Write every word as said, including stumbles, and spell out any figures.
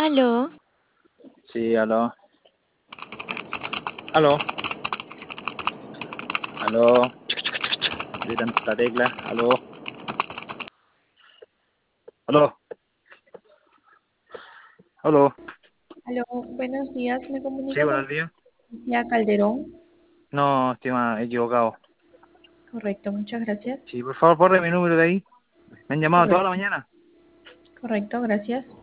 Aló, Sí, aló. Aló. Aló. De tanta tecla. Aló. Aló. Aló. Aló, buenos días, me Sí, comunico con buenos días. Lucía Calderón. No, estima, equivocado. Correcto, muchas gracias. Sí, por favor, borre mi número de ahí. Me han llamado toda la Correcto, mañana. correcto, gracias.